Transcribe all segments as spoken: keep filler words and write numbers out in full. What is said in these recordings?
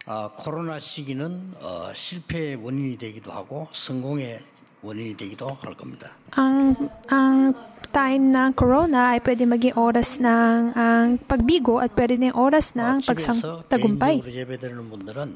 아, 코로나 시기는 어, 실패의 원인이 되기도 하고 성공의 원인이 되기도 할 겁니다. Ang ang time ng corona ay pwede maging oras ng ang pagbigo at pwede din oras ng 어, 집에서 pagtagumpay. 개인적으로 예배드리는 분들은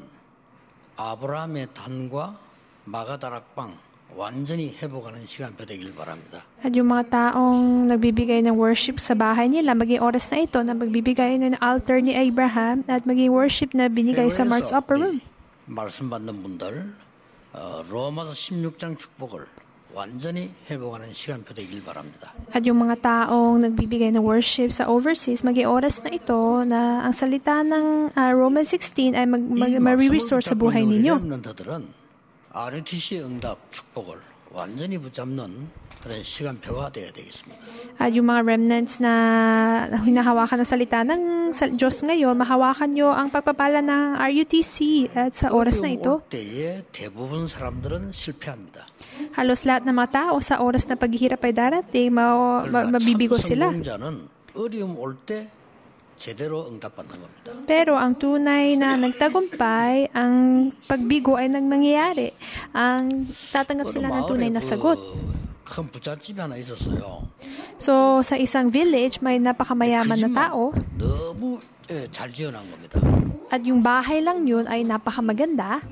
아브라함의 단과 마가다락방 완전히 회복하는 시간표 되길 바랍니다. At yung mga taong nagbibigay ng worship sa bahay nila, maging oras na ito na magbibigay ng altar ni Abraham at maging worship na binigay sa Mark's Upper Room. 말씀 받는 분들 어, 로마서 십육 장 축복을 완전히 회복하는 시간표 되길 바랍니다. At yung mga taong nagbibigay ng worship sa overseas, maging oras na ito na ang salita ng uh, Romans sixteen ay mag, mag, ma-restore sa buhay ninyo. 렘넌트들은 알유티씨 응답 축복을 완전히 붙잡는 그런 시간표가 되어야 되겠습니다. At yung mga remnants na hinahawakan ng salita ng Diyos ngayon, mahawakan nyo ang pagpapala ng R U T C at sa oras na ito. 어려움 올 때에 대부분 사람들은 실패합니다. Halos lahat ng mga tao sa oras na paghihirap ay darating, ma- ma- mabibigo sila. 성공자는 어려움 올 때 제대로 응답받는 겁니다. Pero ang tunay na nagtagumpay, ang pagbigo ay nang nangyayari. Ang tatanggap sila ng tunay na sagot. 큰 부잣집이 하나 있었어요. So, sa isang village, may napakamayaman na tao. 너무 예, 잘 지어놓은 겁니다. At yung bahay lang yun ay napakamaganda.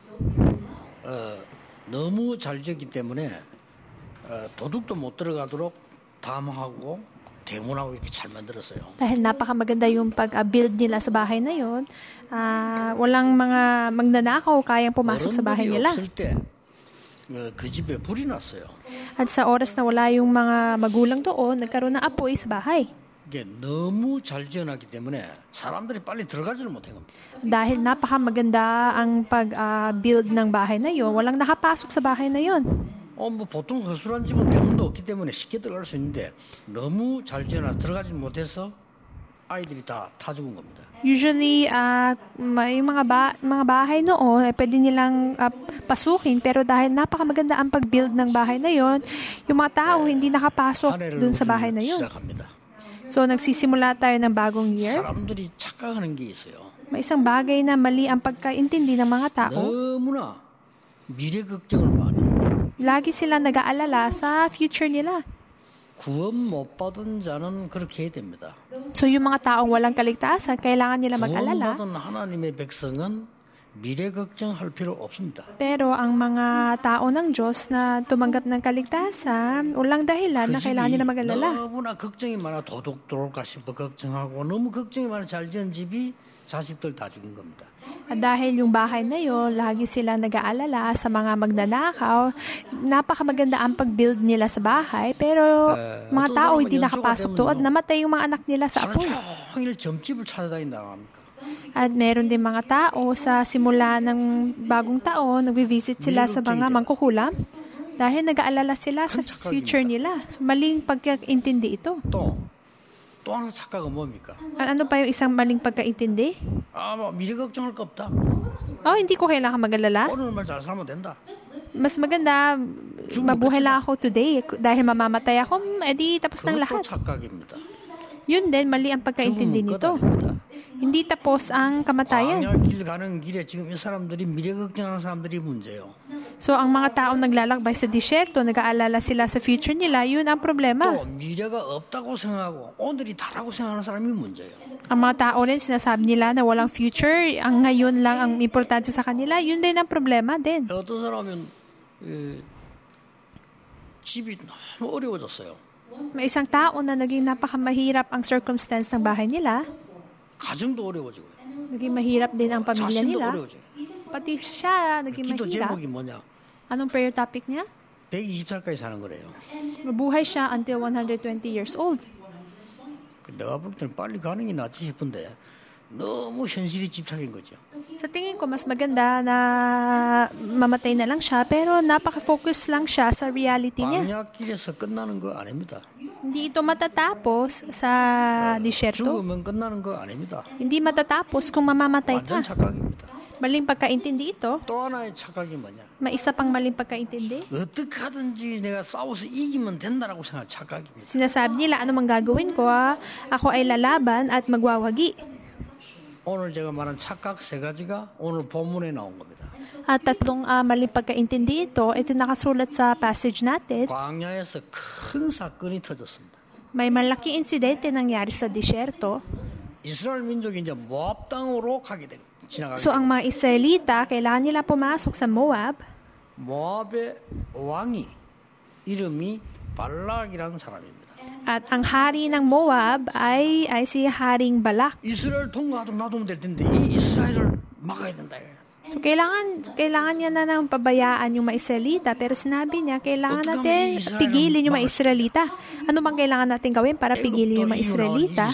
어, 너무 잘 지었기 때문에 어, 도둑도 못 들어가도록 담하고 대문하고 이렇게 잘 만들었어요. Dahil napakamaganda yung pag-build nila sa bahay na yun, uh, walang mga magnanakaw kayang pumasok sa bahay nila. 없을 때, 어, 그 집에 불이 났어요. At sa oras na wala yung mga magulang doon, nagkaroon ng apoy sa bahay. 이게 너무 잘 지어놨기 때문에 사람들이 빨리 들어가지를 못한 겁니다. Dahil napakamaganda ang pag-build ng bahay na yun, walang nakapasok sa bahay na yun. 어, 뭐 보통 허술한 집은 대문도 없기 때문에 쉽게 들어갈 수 있는데 너무 잘 지어놔 들어가지 못해서 아이들이 다 타 죽은 겁니다. Usually, uh, may mga, ba- mga bahay noon ay pwede nilang uh, pasukin, pero dahil napakamaganda ang pag-build ng bahay na yon, yung mga tao hindi nakapasok dun sa bahay na yon. 시작합니다. So, nagsisimula tayo ng bagong year. 사람들이 착각하는 게 있어요. May isang bagay na mali ang pagkaintindi ng mga tao. 너무나 미래 걱정을 많이 해요. Lagi sila nag-aalala sa future nila. 구원 못 받은 자는 그렇게 해야 됩니다. So, yung mga taong walang kaligtasan, kailangan nila mag-alala. 구원받은 하나님의 백성은 미래 걱정할 필요 없습니다. Pero ang mga tao ng Diyos na tumanggap ng kaligtasan, walang dahilan na kailangan nila mag-alala. 너무나 걱정이 많아 도둑 들어올까 싶어 걱정하고 너무 걱정이 많아 잘 지은 집이 자식들 다 죽은 겁니다. At dahil yung bahay na yun, lagi silang nag-aalala sa mga magnanakaw, napakamaganda ang pag-build nila sa bahay, pero uh, mga tao hindi nakapasok doon at namatay yung mga anak nila sa apoy. 하루 종일 점집을 찾아다닌다고 합니까? At meron din mga tao sa simula ng bagong taon, nag-visit sila sa mga mangkukulam dahil nag-aalala sila sa future nila. So, maling pagkaintindi ito. 또, 또 하나 착각은 뭡니까? At ano pa yung isang maling pagkaintindi? 아, 뭐 미래 걱정할 거 없다. Oh, hindi ko kailangan mag-alala. 오늘만 잘 살면 된다. Mas maganda, mabuhay lang ako today. Dahil mamamatay ako, edi tapos ng lahat. 그것도 착각입니다. Yun din, mali ang pagkaintindi nito. Hindi tapos ang kamatayan. 광야 길 가는 길에 지금 이 사람들이 미래 걱정하는 사람들이 문제예요. So, ang mga taong naglalakbay sa disyerto, nag-aalala sila sa future nila, yun ang problema. 또 미래가 없다고 생각하고 오늘이 다라고 생각하는 사람이 문제예요. Ang mga tao rin, sinasabi nila na walang future, ang ngayon lang ang importante sa kanila, yun din ang problema din. 어떤 사람은 에, 집이 너무 어려워졌어요. May isang tao na naging napakamahirap ang circumstance ng bahay nila. 가정도 어려워지고 Naging mahirap din ang pamilya 자신도 nila. 어려워져요. Pati siya naging 기도 mahirap. 제목이 뭐냐? Anong prayer topic niya? 백이십 살까지 사는 거래요. Mabuhay siya until one hundred twenty years old. 내가 볼 때는 빨리 가는 게 낫지 싶은데 너무 현실이 집착인 거죠. Sa tingin ko, mas maganda na mamatay na lang siya, pero napaka-focus lang siya sa reality niya. 광야길에서 끝나는 거 아닙니다. Hindi ito matatapos sa disyerto. 죽으면 끝나는 거 아닙니다. Hindi matatapos kung mamamatay 완전 ka. 착각입니다. Maling pagkaintindi ito. 또 하나의 착각이 뭐냐? May isa pang maling pagkaintindi. 어떻게 하든지 내가 싸워서 이기면 된다라고 생각할 착각입니다. Sinasabi nila, ano mang gagawin ko, ah? Ako ay lalaban at magwawagi. 오늘 제가 말한 착각 세 가지가 오늘 본문에 나온 겁니다. At tatlong uh, maling pagkaintindi ito, ito nakasulat sa passage natin. 광야에서 큰 사건이 터졌습니다. May malaki insidente nangyari sa disyerto. 이스라엘 민족이 이제 모압 땅으로 가게 되 지나가게 So ang mga Israelita, kailangan nila pumasok sa Moab. 모압의 왕이 이름이 발락이라는 사람입니다. At ang hari ng Moab ay, ay si Haring Balak. 이스라엘 통과하도록 놔두면 될 텐데 이 이스라엘을 막아야 된다. So kailangan, kailangan niya na nang pabayaan yung mga Israelita. Pero sinabi niya, kailangan natin pigilin yung mga Israelita. Ano bang kailangan natin gawin para pigilin yung mga Israelita?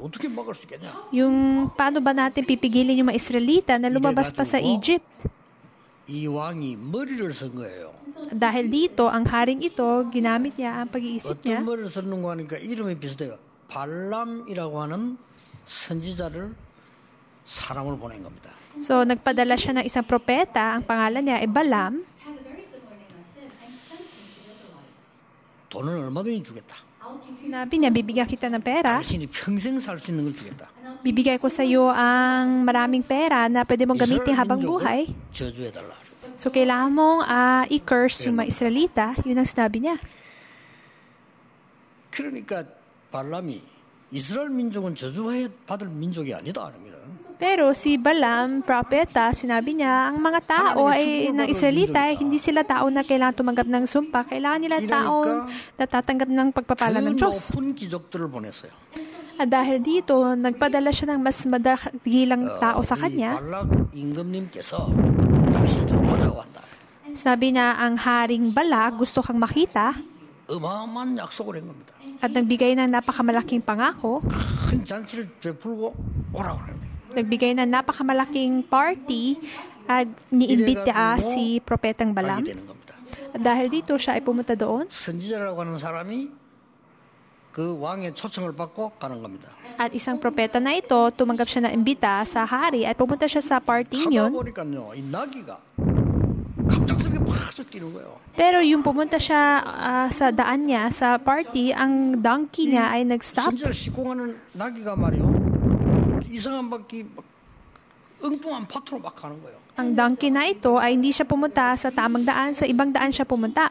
Yung paano ba natin pipigilin yung mga Israelita na lumabas pa sa Egypt? 이 왕이 머리를 쓴 거예요. Dahil dito, ang haring ito, ginamit niya ang pag-iisip niya. 어떤 머리를 쓰는 거 하니까 이름이 비슷해요. 발람이라고 하는 선지자를 사람을 보낸 겁니다. So, nagpadala siya ng isang propeta. Ang pangalan niya ay Balaam. 돈을 얼마든지 주겠다. Sinabi niya, bibigyan kita ng pera. 당신이 평생 살 수 있는 걸 주겠다. Bibigay ko sa iyo ang maraming pera na pwede mong gamitin habang buhay. 저주해달라. So, kailangan mong uh, i-curse yung mga Israelita. Yun ang sinabi niya. 그러니까 발람이 이스라엘 민족은 저주해 받을 민족이 아니다. Pero si Balaam, propeta, sinabi niya, ang mga tao ay ng Israelita, ay hindi sila tao na kailangan tumanggap ng sumpa. Kailangan nila tao na tatanggap ng pagpapala ng Diyos. At dahil dito, nagpadala siya ng mas madagilang tao sa kanya. Sabi niya, ang Haring Balak, gusto kang makita. At nagbigay ng napakamalaking pangako. Nagbigay ng napakamalaking party at niimbita si Propetang Balaam. At dahil dito, siya ay pumunta doon. 선지자라고 하는 사람이 그 왕의 초청을 받고 가는 겁니다. At isang propeta na ito, tumanggap siya ng imbita sa hari at pumunta siya sa party niyon. Pero yung pumunta siya uh, sa daan niya, sa party, ang donkey niya ay nag-stop. 이상한 바퀴 엉뚱한 파트로 막 가는 거예요. Ang donkey na ito ay hindi siya pumunta sa tamang daan, sa ibang daan siya pumunta.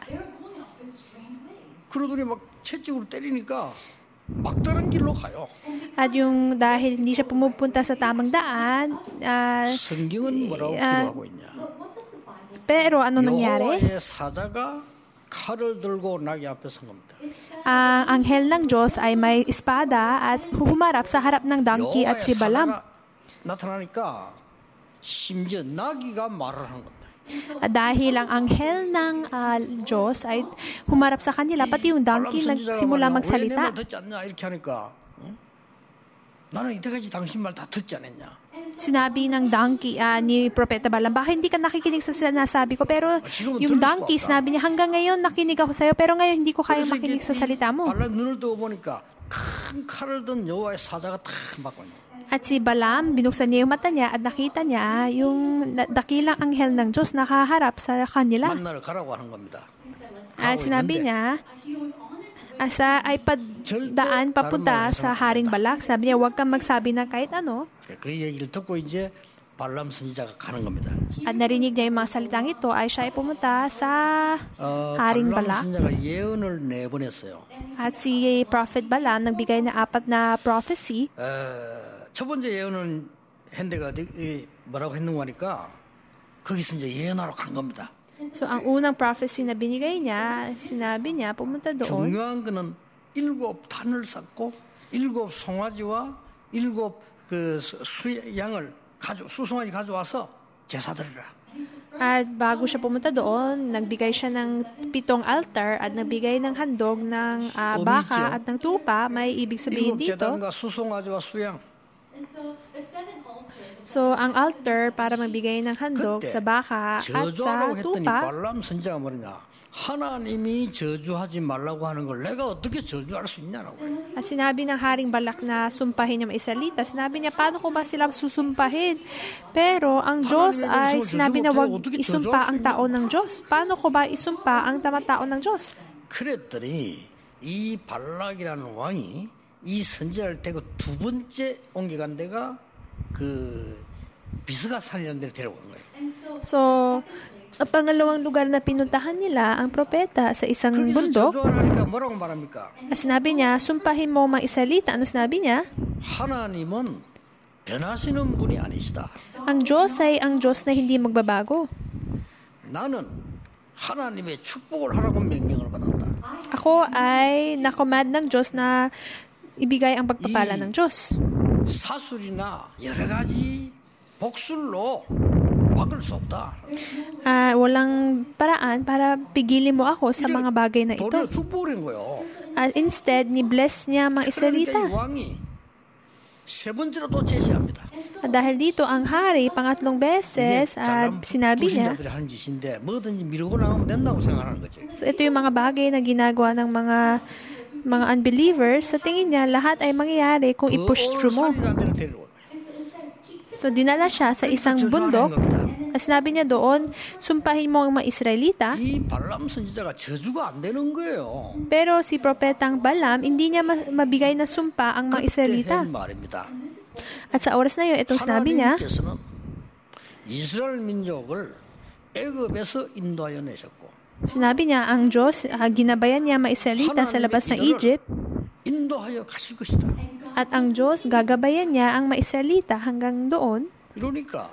그러더니 막 채찍으로 때리니까 막다른 길로 가요. At yung dahil hindi siya pumupunta sa tamang daan, uh, 성경은 뭐라고 기록하고 있냐? Pero ano nangyari? 여호와의 사자가 칼을 들고 나귀 앞에 선 겁니다. Ang uh, anghel ng Diyos ay may espada at humarap sa harap ng donkey at si Balaam. 나타나니까 심지어 나귀가 말을 한 겁니다. At dahil ang anghel ng uh, Diyos ay humarap sa kanila, pati yung donkey nagsimula magsalita. 나는 이때까지 당신 말 다 듣지 않았냐? Sinabi ng donkey uh, ni Propeta Balaam, bakit hindi ka nakikinig sa sinasabi ko? Pero yung donkey, sinabi niya, hanggang ngayon nakinig ako sa'yo, pero ngayon hindi ko kaya makinig sa salita mo. At si Balaam, binuksan niya yung mata niya at nakita niya yung dakilang anghel ng Diyos nakaharap sa kanila. At sinabi niya, asa ay padaan papunta sa Haring Balak. Sabi niya, huwag kang magsabi na kahit ano. At narinig niya yung mga salitang ito, ay siya ay pumunta sa Haring Balak. At si Prophet Balaam nagbigay na apat na prophecy. 첫 번째 예언은 핸데가 뭐라고 했는가 하니까 거기서 이제 예언하러 간 겁니다. So, ang unang prophecy na binigay niya, sinabi niya, pumunta doon. 중요한 거는 일곱 단을 쌓고 일곱 송아지와 일곱 그 수양을 가져 수송아지 가져와서 제사 드리라. At bago siya pumunta doon, nagbigay siya ng pitong altar at nagbigay ng handog ng uh, baka at ng tupa. May ibig sabihin dito. 수송아지와 수양. So, ang altar para magbigay ng handog sa baka at sa tupa. 하나님이 저주하지 말라고 하는 걸 내가 어떻게 저주할 수 있냐라고. At sinabi ng Haring Balak na sumpahin yung Israelita. Sinabi niya, paano ko ba sila susumpahin? Pero ang Diyos ay sinabi na wag isumpa ang tao ng Diyos. Paano ko ba isumpa ang tamang tao ng Diyos? 그랬더니 이 발락이라는 왕이 이 선지자를 대고 두 번째 옮겨간 데가 그 비스가 산이라는 데를 데려온 거예요. So, ang pangalawang lugar na pinuntahan nila ang propeta sa isang 거기서 bundok. 저주하니까 뭐라고 말합니까? Sinabi niya, sumpahin mo mga Israelita. Ano sinabi niya? 하나님은 변하시는 분이 아니시다. Ang Diyos ay ang Diyos na hindi magbabago. 나는 하나님의 축복을 하라고 명령을 받았다. Ako ay nakomand ng Diyos na ibigay ang pagpapala ng Diyos. 사술이나 여러 가지 복술로 막을 수 없다. Uh, walang paraan para pigilin mo ako sa mga bagay na ito. 도리어 축복을 한 거예요. At instead, ni-bless niya mga 그러니까 Israelita. 이 왕이 세 번째로 또 제시합니다. At dahil dito, ang hari, pangatlong beses, at sinabi niya, 불신자들이 하는 짓인데 뭐든지 미루고 나가면 된다고 생각하는 거죠. so ito yung mga bagay na ginagawa ng mga mga unbelievers. Sa tingin niya, lahat ay mangyayari kung i-push through mo. So, dinala siya sa isang bundok. At sinabi niya doon, sumpahin mo ang mga Israelita. 이 발람 선지자가 저주가 안 되는 거예요. Pero si propetang Balaam, hindi niya ma- mabigay na sumpa ang mga Israelita. 그때 한 말입니다. At sa oras na yun, itong sinabi niya, 하나님께서는 이스라엘 민족을 애굽에서 인도하여 내셨고 sinabi niya, ang Diyos, uh, ginabayan niya mga Israelita sa labas ng Egypt. 인도하여 가실 것이다. At ang Diyos, gagabayan niya ang mga Israelita hanggang doon. 그러니까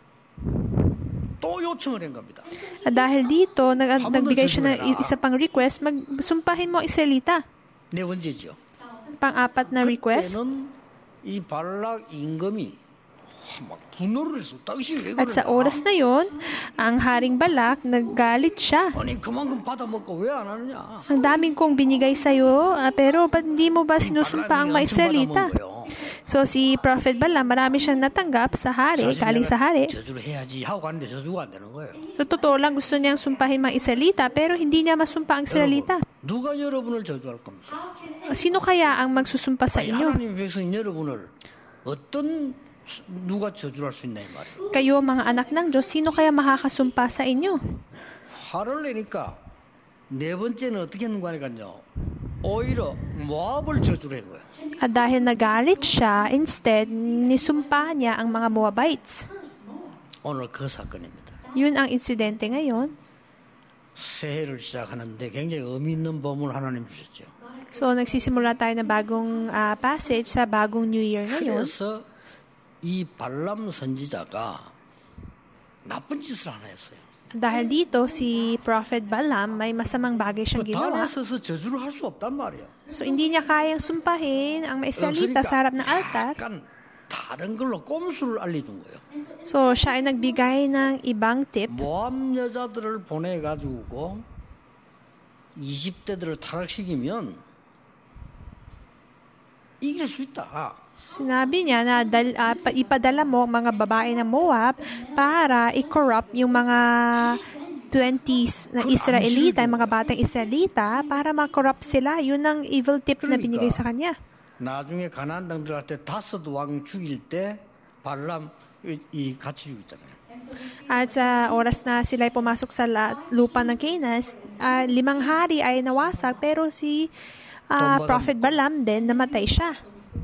또 요청을 한 겁니다. At dahil dito, nag- nagbigay siya ng isa pang request, magsumpahin mo ang Israelita. 네 번째죠. Pang-apat na request. 그때는 이 발락 임금이 막 분노를 했어. 당신이 왜 At sa 그러냐? oras na yon, ang Haring Balak, naggalit siya. 아니 그만큼 받아먹고 왜 안 하느냐? Ang daming kong binigay sa'yo, ah, pero ba't hindi mo ba sinusumpa ang mga Israelita? So si Prophet Balaam, marami siyang natanggap sa hari, galing sa hari. 저주를 해야지 하고 갔는데 저주가 안 되는 거예요. So totoo lang, gusto niyang sumpahin mga Israelita, pero hindi niya masumpa ang Israelita. 누가 여러분을 저주할 겁니까? Sino kaya ang magsusumpa sa 아니, inyo? 하나님 백성 여러분을 어떤 누가 저주할 수 있나 이 말이에요. Kayo, mga anak ng Diyos, sino kaya makakasumpa sa inyo? 화를 내니까 네 번째는 어떻게 했는가 하니까요. 오히려 모압을 저주를 한 거예요. At dahil nagalit siya, instead, nisumpa niya ang mga Moabites. 오늘 그 사건입니다. Yun ang insidente ngayon. 새해를 시작하는데 굉장히 의미 있는 본문을 하나님 주셨죠. So, nagsisimula tayo ng bagong uh, passage sa bagong New Year ngayon. 그래서 이 발람 선지자가 나쁜 짓을 하나 했어요. Dahil dito, si Prophet Balaam, may masamang bagay siyang ginawa. 단에 서서 저주를 할 수 없단 말이야. So, hindi niya kayang sumpahin ang mga Israelita sa harap ng altar. 약간 다른 걸로 꼼수를 알려준 거예요. So, siya ay nagbigay ng ibang tip. 모압 여자들을 보내가지고 이십 대들을 타락시키면 이길 수 있다. Sinabi niya na dal, uh, pa, ipadala mo ang mga babae ng Moab para i-corrupt yung mga twenties na Israelita, yung mga batang Israelita, para ma-corrupt sila. Yun ang evil tip na binigay sa kanya. 나중에 가나안 땅 들어갈 때 다섯 왕 죽일 때 발람 이, 이 같이 죽였잖아요. At sa oras na sila ay pumasok sa la, lupa ng Canaan, uh, limang hari ay nawasak, pero si uh, Prophet Balaam din, namatay siya.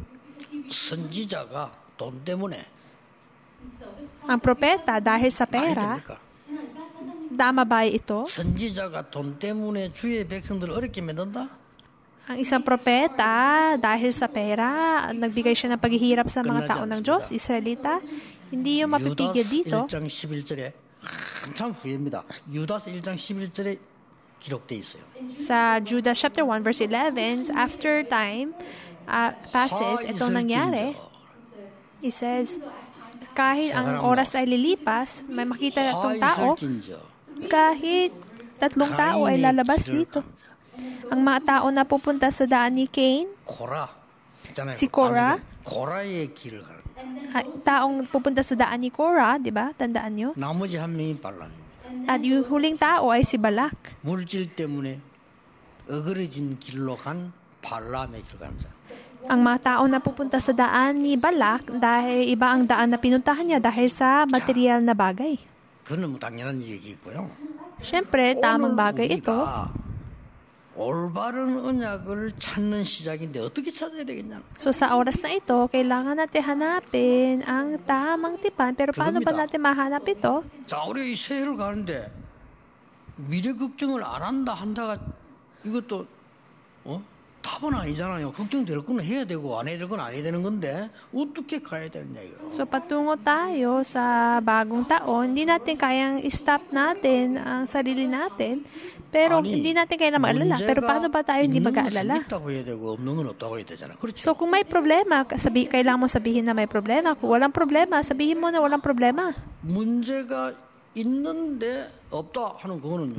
선지자가 돈 때문에 Ang propeta, dahil sa pera, tama ba ito? 선지자가 돈 때문에 주의 백성들을 어렵게 만든다? Ang isang propeta, dahil sa pera, nagbigay siya ng paghihirap sa mga tao ng Diyos, Israelita. Hindi yung mapitigil dito. 유다스 일 장 십일 절에 한참 후입니다. 유다스 일 장 십일 절에 기록돼 있어요. Sa Judas chapter one verse eleven, after time uh, passes, itong nangyari. It says, kahit ang oras ay lilipas, may makita itong tao, kahit tatlong tao ay lalabas dito. Ang mga tao na pupunta sa daan ni Cain, si Korah, 고라의 길을 가는 taong pupunta sa daan ni Korah, di ba? Tandaan nyo? 나머지 한 명이 발람. At yung huling tao ay si Balak. 물질 때문에 어그러진 길로 간 발람의 길 가는 자. Ang mga tao na pupunta sa daan ni Balak dahil iba ang daan na pinuntahan niya dahil sa material na bagay. 그는 뭐 당연한 얘기고요. Siyempre, tamang bagay ito. 올바른 언약을 찾는 시작인데 어떻게 찾아야 되겠냐? So sa oras na ito, kailangan natin hanapin ang tamang tipan. Pero paano ba natin mahanap ito? 자, 우리 이 새해를 가는데 미래 걱정을 안 한다 한다가 이것도 어? 답은 아니잖아요. 걱정될 건 해야 되고 안 해야 될 건 안 해야 되는 건데 어떻게 가야 되느냐 이거. So patungo tayo sa bagong taon, hindi natin kayang stop natin ang sarili natin. Pero 아니, hindi natin kailangan mag-alala. Pero paano ba tayo hindi mag-aalala? 있다고 해야 되고 없는 건 없다고 해야 되잖아. 그렇죠? So kung may problema, sabi, kailangan mo sabihin na may problema. Kung walang problema, sabihin mo na walang problema. 문제가 있는데 없다 하는 그거는요.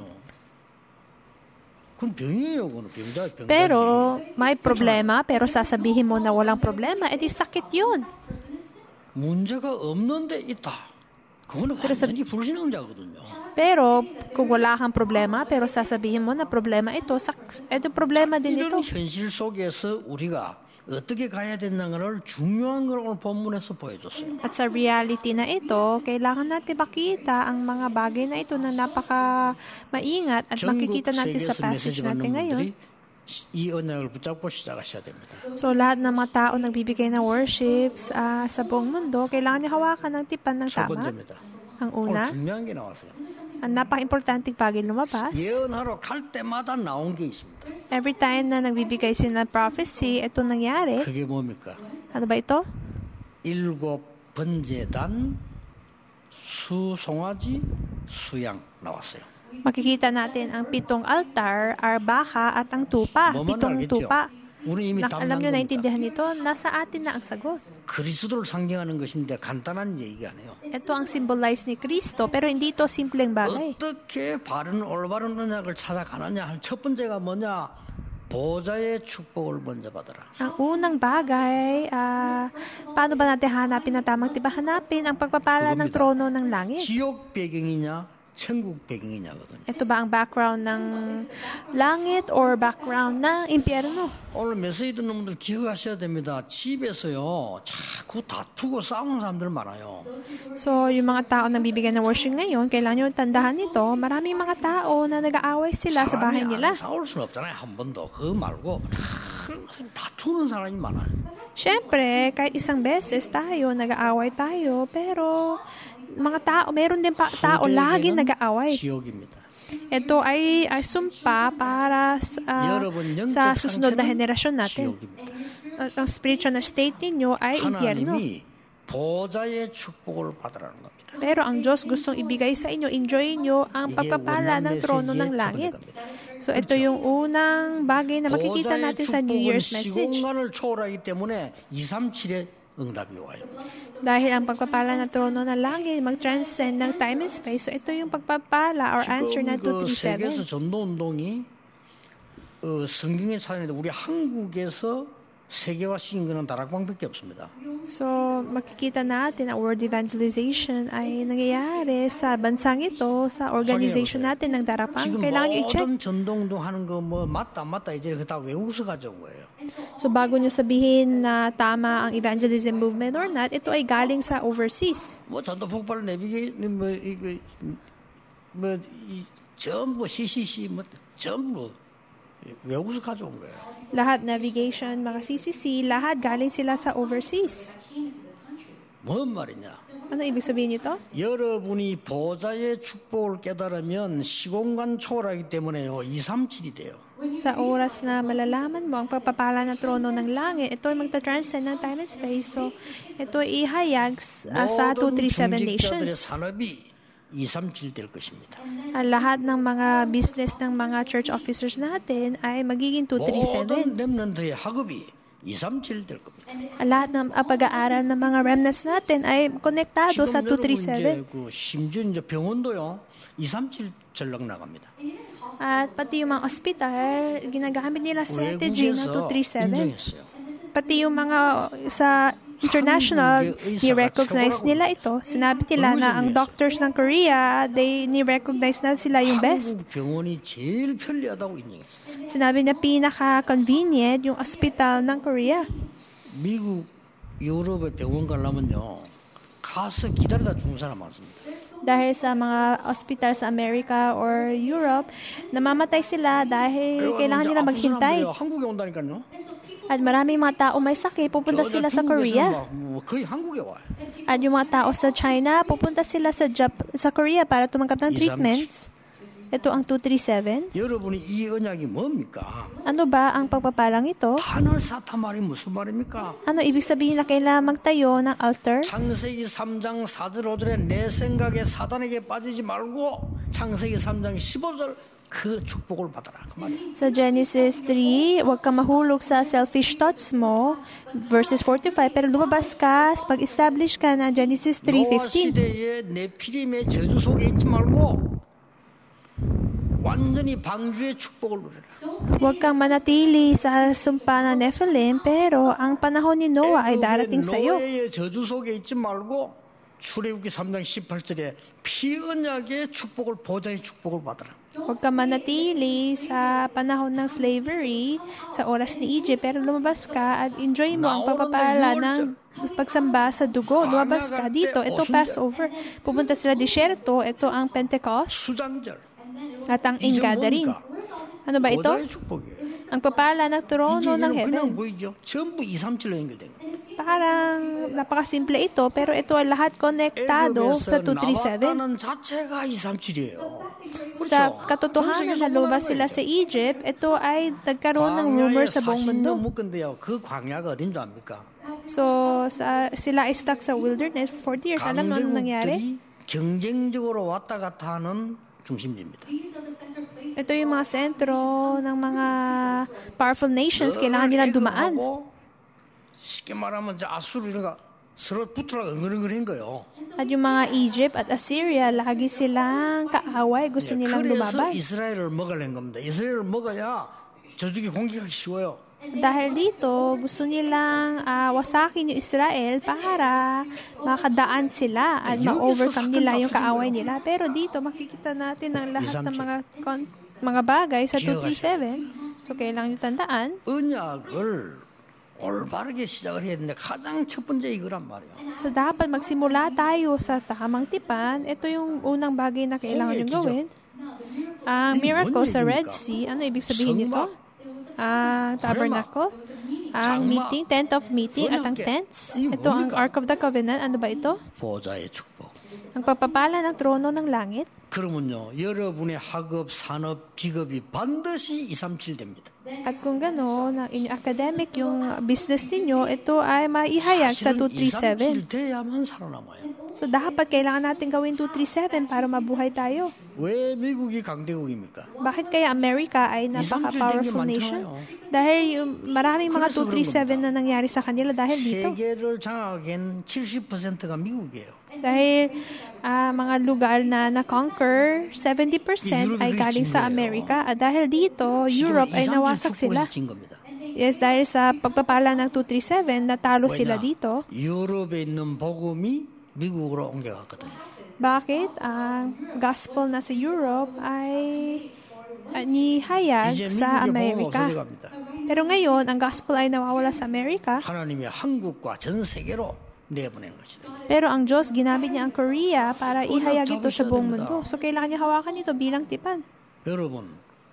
그건 병이에요. 그건 병자, 병자. Pero may problema, pero sasabihin mo na walang problema, edi sakit yun. 문제가 없는데 있다. 그거는 완전히 불신앙자거든요. Pero kung wala kang problema, pero sasabihin mo na problema ito, sak- ito problema din ito. 이런 현실 속에서 우리가 어떻게 가야 된다는 중요한 걸 오늘 본문에서 보여줬어요. At sa reality na ito, kailangan natin makita ang mga bagay na ito na napaka maingat at makikita natin sa passage natin ngayon. 이 언약을 붙잡고 시작하셔야 됩니다. So lahat ng mga tao nagbibigay ng worships uh, sa buong mundo, kailangan niyo hawakan ng tipan ng 첫 tama. 번째입니다. Ang 오늘 una, 중요한 게 나왔어요. ang napaka-importanting bagay lumabas. 예언하러 갈 때마다 나온 게 있습니다. Every time na nagbibigay sila ng prophecy, ito nangyari. 그게 뭡니까? Ano ba ito? 일곱 번제단 수송아지 수양 나왔어요. Makikita natin ang pitong altar, arbaka at ang tupa. 뭐만 Pitong 알겠죠? tupa. 우리 이미 Na, 답 alam nyo, 난 겁니다. naintindihan ito, nasa atin na ang sagot. 그리스도를 상징하는 것인데 간단한 얘기가 아니에요. Ito ang symbolize ni Kristo, pero hindi ito simpleng bagay. 어떻게 바른 올바른 언약을 찾아가느냐 할 첫 번째가 뭐냐? 보좌의 축복을 먼저 받아라. Ang unang bagay, ah, paano ba natin hanapin ang tamang tiba? Hanapin ang pagpapala ng 그겁니다. trono ng langit. 지옥 배경이냐 천국 배경이냐거든요. Ito ba ang background ng langit or background ng impyerno? 오늘 메시지 듣는 분들 기억하셔야 됩니다. 집에서요 자꾸 다투고 싸우는 사람들 많아요. So, yung mga tao na bibigyan ng worship ngayon, kailangan nyo tandaan ito, maraming mga tao na nag-aaway sila sa bahay 사람이 nila. 안 싸울 수는 없잖아요. 한 번도. 그거 말고 다투는 사람이 많아요. Siyempre, kahit isang beses tayo, nag-aaway tayo, pero mga tao, meron din pa tao lagi 후대에게는 nag-aaway. 지옥입니다. Ito ay, ay sumpa para sa, 여러분 sa 영적 susunod na 상태는 henerasyon natin. 지옥입니다. At ang spiritual na state ninyo ay impyerno. 하나님이 보좌의 축복을 받으라는 겁니다. Pero ang Diyos gustong ibigay sa inyo, enjoy nyo ang 이게 pagpapala 원난 ng trono 메시지의 ng 첫 langit. 번째 겁니다. So ito yung unang bagay na makikita 보좌의 natin sa New 축복은 Year's message. 시공간을 초월하기 때문에 이삼칠에 응답이 와요. Dahil ang pagpapala ng trono ng langit mag-transcend ng time and space. So ito yung pagpapala or answer 지금 na 그 two three 세계에서 seven. 전도 운동이 어, 성경의 사연인데 우리 한국에서 세계화시킨 것은 다락방밖에 없습니다. So makikita natin ang world evangelization ay nangyayari sa bansang ito, sa organization natin ng Darapang. 지금 Kailangan nyo i-check. 모든 전도 운동하는 거 뭐 맞다 안 맞다 이제 그다 외국에서 가져온 거예요. So bago nyo sabihin na tama ang evangelism movement or not, ito ay galing sa overseas. 뭐 전도 폭발 내비게 뭐 이거 뭐이 전부 씨씨씨 뭐 전부 외국에서 가져온 거예요. Lahat navigation, mga C C C, lahat galing sila sa overseas. 뭔 말이냐? Ano ibig sabihin nito? 여러분이 보좌의 축복을 깨달으면 시공간 초월하기 때문에요. 이삼칠이 돼요. Sa oras na malalaman mo ang pagpapala ng trono ng langit, ito ay magta-transcend ng time and space. So, ito ay ihayag uh, sa two three seven 평직자들의 nations. 산업이 이삼칠 될 것입니다. Ang lahat ng mga business ng mga church officers natin ay magiging two three 모든 seven. 렘넌트의 학업이 이삼칠 될 겁니다. Ang lahat ng uh, pag-aaral ng mga remnants natin ay konektado sa 지금 two three 여러분 seven. 이제 그 심지어 이제 병원도요 이삼칠 전력 나갑니다. At pati yung mga ospital, ginagamit nila strategy ng two three 외국에서 seven. 인정했어요. Pati yung mga sa international, ni-recognize nila ito. Sinabi nila na ang doctors ng Korea, they ni-recognize na sila yung best. 한국 병원이 제일 편리하다고 인정했어요. Sinabi na pinaka-convenient yung hospital ng Korea. 미국, 유럽의 병원 가려면요 가서 기다리다 죽는 사람 많습니다. dahil sa mga ospital sa America or Europe, namamatay sila dahil kailangan nila maghintay. 한국에 온다니까요. At maraming mga tao may sakit, pupunta sila sa Korea. 거의 한국에 와요. At yung mga tao sa China, pupunta sila sa Jap- sa Korea para tumanggap ng treatments. Ito ang two thirty-seven. 여러분이 이 언약이 뭡니까? Ano ba ang pagpapalang ito? 하늘 사타 말이 무슨 말입니까? Ano ibig sabihin na kailangan magtayo ng altar? 창세기 삼 장 사 절 오 절에 내 생각에 사단에게 빠지지 말고 창세기 삼 장 십오 절 그 축복을 받아라. 그 말이에요. Sa Genesis three, huwag kang mahulog sa selfish thoughts mo. Verses four to five, pero lumabas ka, pag-establish ka na Genesis three 노아 fifteen. 시대에 네피림의 저주 속에 있지 말고 완전히 방주의 축복을 누려라. Huwag kang manatili sa sumpa ng Nephilim, pero ang panahon ni Noah ay darating sa iyo. 노아의 저주 속에 있지 말고 출애굽기 삼 장 십팔 절에 피언약의 축복을 보좌의 축복을 받아라. Huwag kang manatili sa panahon ng slavery, sa oras ni Egypt, pero lumabas ka at enjoy mo ang pagpapala ng pagsamba sa dugo. Lumabas ka dito. Ito Passover. Pupunta sila disyerto. Ito ang Pentecost 수장절. at ang ingathering. Ano ba ito? 보좌의 축복이에요. Ang papala ng 이게 trono ng 그냥 heaven. 보이죠? 전부 이삼칠로 연결된 거예요. Parang napakasimple ito, pero ito ay lahat konektado sa 애굽에서 two thirty-seven. 나왔다는 자체가 이삼칠이에요. Sa katotohanan na lumabas sila sa Egypt, ito ay nagkaroon ng rumor sa buong mundo. 묶은데요. 그 광야가 어딘 줄 압니까? So, sa, sila ay stuck sa wilderness for forty years. Alam mo anong nangyari? 강대국들이 경쟁적으로 왔다 갔다 하는 중심지입니다. Ito yung mga sentro ng mga powerful nations. Kailangan nilang dumaan. 쉽게 말하면 이제 아수르 이런 거 서로 붙으려고 은근은근한 거예요. At yung mga Egypt at Assyria, lagi silang kaaway. Gusto nilang 그래서 lumaban. 이스라엘을 먹으려는 겁니다. 이스라엘을 먹어야 저쪽이 공격하기 쉬워요. Dahil dito, gusto nilang uh, wasakin yung Israel para makadaan sila at ma-overcome nila yung kaaway nila. Pero dito, makikita natin ang lahat ng mga kon- mga bagay sa two thirty-seven. So, kailangan nyo tandaan. 언약을 올바르게 시작을 해야 되는데 가장 첫 번째 이거란 말이에요. So, dapat magsimula tayo sa tamang tipan. Ito yung unang bagay na kailangan nyo gawin. Ang miracle sa Red Sea, ano ibig sabihin nito? Ang tabernacle, ang meeting, tent of meeting, at ang tents. Ito ang Ark of the Covenant. Ano ba ito? 보좌의 축복. Ang pagpapala ng trono ng langit. 그러면요, 여러분의 학업, 산업, 직업이 반드시 이삼칠 됩니다. At kung gano'n, ang inyong academic, yung business ninyo, ito ay maihayag sa two thirty-seven. 이삼칠 돼야만 살아남아요. So, dapat kailangan natin gawin two thirty-seven para mabuhay tayo. 왜 미국이 강대국입니까? Bakit kaya America ay napaka-powerful nation? Dahil yung maraming mga two thirty-seven na nangyari sa kanila dahil dito. 세계를 장악한 칠십 퍼센트가 미국이에요. Dahil uh, mga lugar na na-conquer, seventy percent ay galing sa Amerika. At dahil dito, Europe ay nawasak sila. Yes, dahil sa pagpapala ng two thirty-seven, natalo sila dito. 유럽에 있는 복음이 미국으로 옮겨갔거든요. Bakit? Ang gospel na sa Europe ay uh, nihayag sa Amerika. Pero ngayon, ang gospel ay nawawala sa Amerika. 하나님이 한국과 전 세계로 내보낸 것이다. Pero ang Diyos, ginamit niya ang Korea para ihayag ito sa buong mundo. So, kailangan niya hawakan ito bilang tipan. 여러분,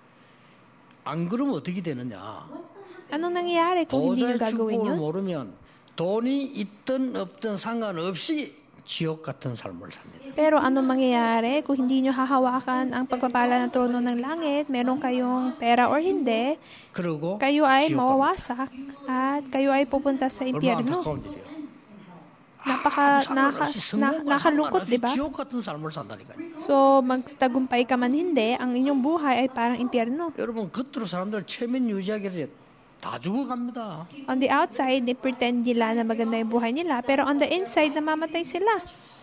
안 그러면 어떻게 되느냐? Anong nangyayari kung hindi niyo 보좌의 gagawin 축복을 yun? 모르면 돈이 있든 없든 상관없이 지옥 같은 삶을 삽니다. Pero anong mangyayari kung hindi nyo hahawakan ang pagpapala ng trono ng langit, meron kayong pera or hindi, 그리고 kayo ay 지옥 갑니다. mawawasak at kayo ay pupunta sa 얼마나 impyerno. 안타까운 일이에요. Napaka, 아무 naka, 상관없이 na, 성공과 nakalungkot, 상관없이 di ba? 지옥 같은 삶을 산다니까요. So, magtagumpay ka man hindi, ang inyong buhay ay parang impyerno. 여러분 겉으로 사람들 체면 유지하기 위해서 다 죽어갑니다. On the outside, they pretend nila na maganda yung buhay nila, pero on the inside, namamatay sila.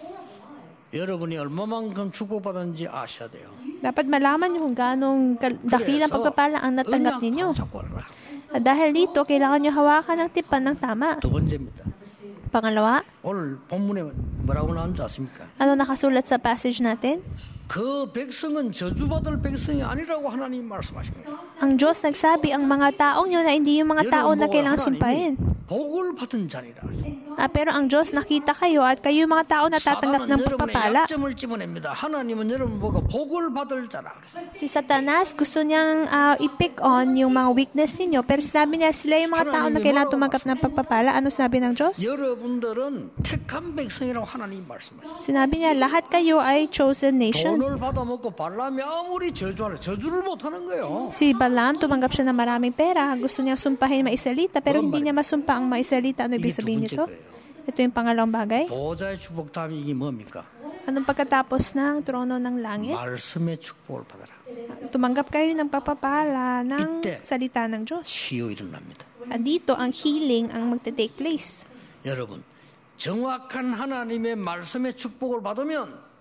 여러분이 얼마만큼 축복받았는지 아셔야 돼요. Dapat malaman nyo kung ganong dakilang pagpapala ang natanggap ninyo. At dahil dito, kailangan nyo hawakan ang tipan ng tama. 두 번째입니다. Pangalawa, 오늘 본문에 뭐라고 나온 줄 아십니까? ano nakasulat sa passage natin? 그 백성은 저주받을 백성이 아니라고 하나님 말씀하신 거예요. Ang Diyos nagsabi, ang mga taong yun na hindi yung mga tao na kailangan sumpahin. 복을 받은 자니라. Ah, pero ang Diyos nakita kayo at kayo yung mga tao na tatanggap 사단은 ng 여러분의 pagpapala. 약점을 집어냅니다. 하나님은 여러분 보고 복을 받을 자라. Si Satanas gusto niyang ah, i-pick on yung mga weakness ninyo, pero sinabi niya sila yung mga tao na kailangan tumanggap ng pagpapala. Ano sabi ng Diyos? 여러분들은 택한 백성이라고 하나님 말씀하세요. Sinabi niya, lahat kayo ay chosen nation. 돈을 받아먹고 발람이 아무리 저주하는 저주를 못하는 거예요. Si Balaam, tumanggap siya ng maraming pera. Gusto niyang sumpahin maisalita, pero hindi niya masumpa ang maisalita. Ano ibig sabihin nito? Ito yung pangalawang bagay. 보좌의 축복 다음에 이게 뭡니까? Anong pagkatapos ng trono ng langit? 말씀의 축복을 받아라. Tumanggap kayo ng pagpapala ng 이때 salita ng Diyos. 치유 일어납니다. At dito, ang healing ang magte-take place. 여러분, 정확한 하나님의 말씀의 축복을 받으면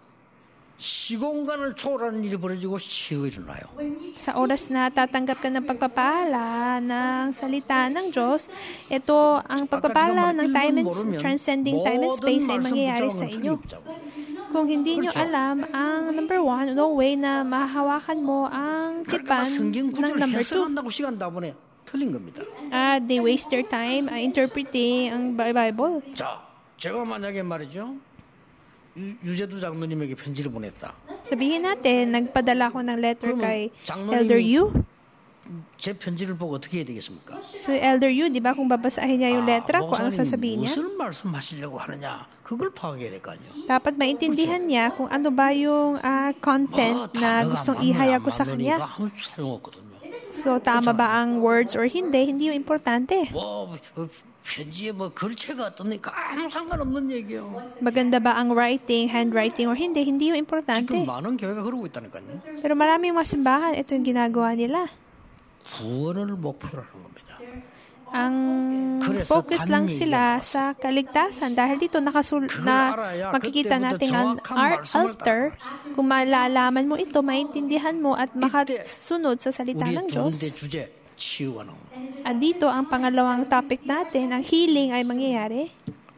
시공간을 초월하는 일이 벌어지고 치유 일어나요. Sa oras na tatanggap ka ng pagpapala ng salita ng Diyos, ito ang pagpapala ng time and transcending time and space ay mangyayari sa inyo. Kung hindi nyo alam, ang number one, no way na mahahawakan mo ang 그러니까 tipan 성경 ng 구절을 number two. 해석한다고 시간 다 보내 틀린 겁니다. Ah, they waste their time uh, interpreting ang Bible. 자, 제가 만약에 말이죠. 유- 유재두 장로님에게 편지를 보냈다. Sabihin natin, nagpadala ko ng letter 그러면 kay 장로님이- Elder Yu. 제 편지를 보고 어떻게 해야 되겠습니까? So, Elder Yu, di ba, kung babasahin niya yung letra ko, ang 목사님 sasabihin niya? 무슨 말씀하시려고 하느냐 그걸 파악해야 될 거 아니에요. Dapat maintindihan niya kung ano ba yung ah, content 뭐 na 단어가 gustong 맞느냐 ihayag 안 ko sa 맞느냐가 kanya. 아무 소용없거든요. So, tama ba ang words or hindi? Hindi yung importante. 뭐 어, 편지에 뭐 글체가 어떻니까 아무 상관없는 얘기예요. Maganda ba ang writing, handwriting or hindi? Hindi yung 지금 importante. 많은 교회가 그러고 있다니까요. Pero maraming mga simbahan, ito yung ginagawa nila. 구원을 목표로 하는 겁니다. Ang 그래서 focus lang 단 sila sa kaligtasan dahil dito nakasul na 알아야 makikita 그때부터 natin ang 정확한 art 말씀을 altar. Kung malalaman mo ito, maintindihan mo at makasunod sa salita 우리의 ng 두 Diyos. 번째 주제 치유가 나옵니다. At dito, ang pangalawang topic natin, ang healing ay mangyayari.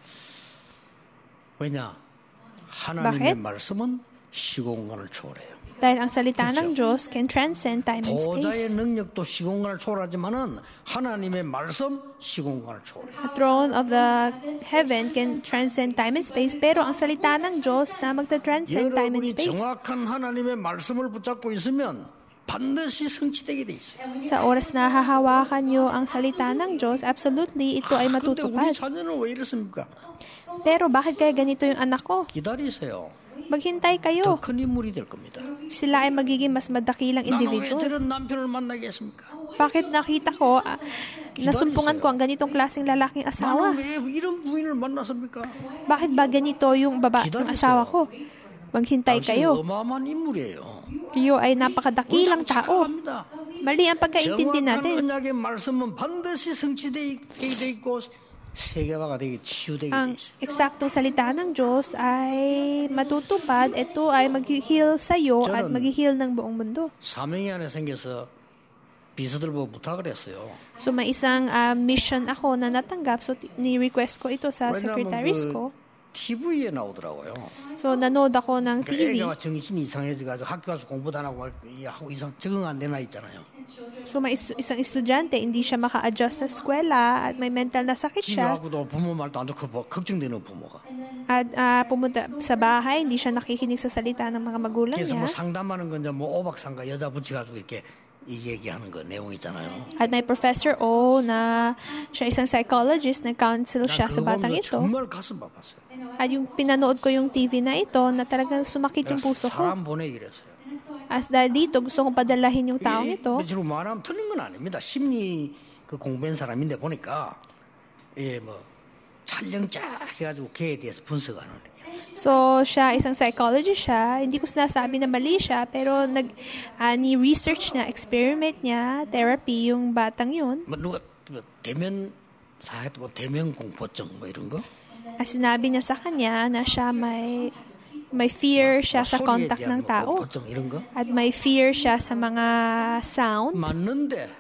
왜냐? 하나님의 bakit? 말씀은 시공간을 초월해요. Dahil ang salita ng Diyos can transcend time and 보좌의 space. 능력도 시공간을 초월하지만은 하나님의 말씀 시공간을 초월해요. The throne of the heaven can transcend time and space, pero ang salita ng Diyos na magta-transcend time and 여러분이 space. 정확한 하나님의 말씀을 붙잡고 있으면 반드시 성취되게 돼 있어요. Sa oras na hahawakan nyo ang salita ng Diyos, absolutely, ito ay 아, 근데 우리 matutupad. 자녀는 왜 이렇습니까? Pero bakit kaya ganito yung anak ko? 기다리세요. Maghintay 더 kayo. 큰 인물이 될 겁니다. Sila ay magiging mas madakilang 나는 왜 individual. 저런 남편을 만나게 했습니까? Bakit nakita ko, ah, nasumpungan ko ang ganitong klaseng lalaking asawa? 나는 왜 이런 부인을 만났습니까? Bakit ba ganito yung baba yung asawa ko? Maghintay 당신 kayo. 어마어마한 인물이에요. Kayo ay napakadakilang tao. 착각합니다. Mali ang pagkaintindi 정확한 natin. 언약의 말씀은 반드시 성취되게 돼 있고 세계화가 되게 치유되게 돼 Ang 있어요. eksaktong salita ng Diyos ay matutupad. Ito ay mag-heal sa'yo at 저는- mag-heal ng buong mundo. 사명이 안에 생겨서 비서들 보고 부탁을 했어요. So may isang ah, mission ako na natanggap. So t- ni-request ko ito sa secretaries ko. 티비에 나오더라고요. So nanood ako ng T V. 애가 정신이 이상해져가지고 학교 가서 공부도 안 하고 하고 이상 적응 안 되나 있잖아요. So may is- isang estudyante, hindi siya maka-adjust sa eskwela at may mental na sakit 집에 siya. 가고도 부모 말도 안 듣고 뭐 걱정되는 부모가. At ah, pumunta sa bahay, hindi siya nakikinig sa salita ng mga magulang 그래서 뭐 niya. 상담하는 건 이제 뭐 오박상가 여자 붙여가지고 이렇게 이 얘기하는 거 내용 있잖아요. At may Professor O na siya isang psychologist, nag-counsel siya 난 sa 그거 batang 보면서 ito. 정말 가슴 아팠어요. At yung pinanood ko yung T V na ito, na talagang sumakit yung puso ko. 사람 보내기로 했어요. As dahil dito, gusto kong padalahin yung taong 이- ito. 지금 말하면 틀린 건 아닙니다. 심리 그 공부한 사람인데 보니까 예 뭐 촬영 쫙 해가지고 걔에 대해서 분석하는 거예요. So, siya, isang psychologist siya. Hindi ko sinasabi na mali siya, pero nag, ah, ni-research niya, experiment niya, therapy yung batang yun. 뭐 누가 뭐 대면 사회 뭐 대면 공포증 뭐 이런 거? At sinabi niya sa kanya na siya may, may fear siya sa 소리에 contact 대한 ng 뭐 tao. 공포증 이런 거? At may fear siya sa mga sound. 맞는데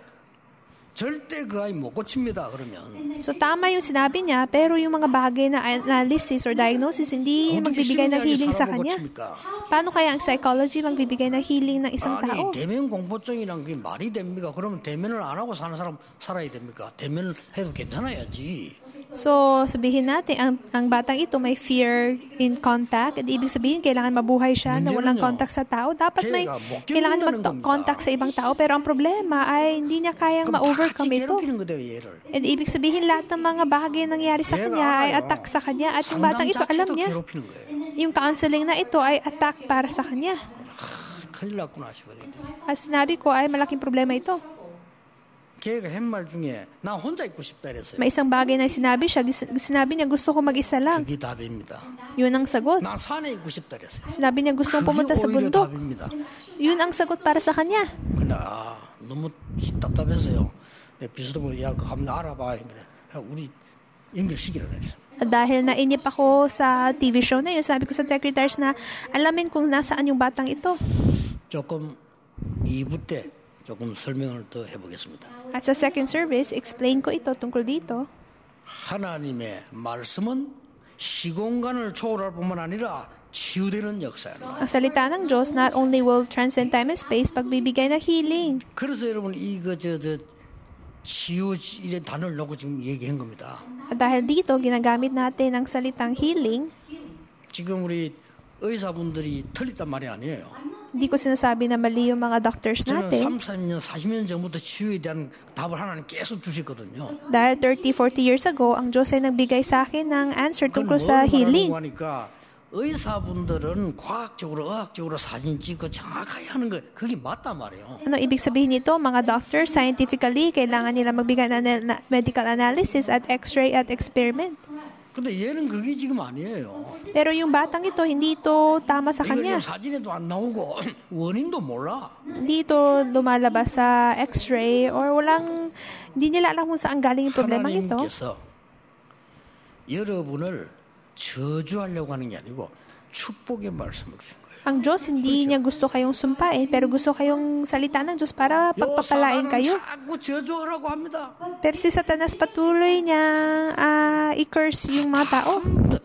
절대 그 아이 못 고칩니다. 그러면 So, tama yung sinabi niya, pero yung mga bagay na analysis or diagnosis, hindi 어떻게 magbibigay ng 심리학이 healing sa 사람을 kanya. 고칩니까? Paano kaya ang psychology magbibigay ng healing ng isang 아니 tao? 대면 공포증이란 게 말이 됩니까? 그러면 대면을 안 하고 사는 사람 살아야 됩니까? 대면을 해도 괜찮아야지. So, sabihin natin, ang, ang batang ito may fear in contact. At ibig sabihin, kailangan mabuhay siya na walang contact sa tao. Dapat may, kailangan mag-contact sa ibang tao. Pero ang problema ay hindi niya kayang ma-overcome ito. At ibig sabihin, lahat ng mga bagay na nangyari sa kanya ay attack sa kanya. At yung batang ito, alam niya, yung counseling na ito ay attack para sa kanya. At sinabi ko ay malaking problema ito. May isang bagay na sinabi siya, sinabi niya gusto ko mag-isa lang. Yun ang sagot. Sinabi niya gusto kong pumunta sa bundok. Yun ang sagot para sa kanya. At dahil nainip ako sa T V show na yun, sabi ko sa secretaries na alamin kung nasaan yung batang ito. 조금 이 부 때 조금 설명을 더 해보겠습니다. At sa second service, explain ko ito tungkol dito. 하나님의 말씀은 시공간을 초월할 뿐만 아니라 치유되는 역사예요. Ang salita ng Diyos not only will transcend time and space, pagbibigay ng healing. 그래서 여러분 이거 저저 치유 이런 단어를 놓고 지금 얘기한 겁니다. At dahil dito ginagamit natin ang salitang healing. 지금 우리 의사분들이 틀렸단 말이 아니에요. Hindi ko sinasabi na mali yung mga doctors natin. 저는 삼십 년, 사십 년 전부터 치유에 대한 답을 하나님 계속 주셨거든요. Dahil thirty, forty years ago, ang Diyos ay nagbigay sa akin ng answer tungkol sa healing. 하니까 의사분들은 과학적으로, 의학적으로 사진 찍고 정확하게 하는 거 그게 맞단 말이에요. Ano ibig sabihin nito? Mga doctors, scientifically, kailangan nila magbigay ng medical analysis at x-ray at experiment. 근데 얘는 그게 지금 아니에요. Pero yung batang ito, hindi ito tama sa kanya. 사진에도 안 나오고 원인도 몰라. Hindi ito lumalabas sa x-ray or walang, hindi nila alam kung saan galing yung problema ito. 하나님께서 여러분을 저주하려고 하는 게 아니고 축복의 말씀을 주신 거예요. Ang Diyos, hindi niya gusto kayong sumpain, pero gusto kayong salita ng Diyos para pagpapalain kayo. Pero si Satanas patuloy niya uh, i-curse yung mga tao.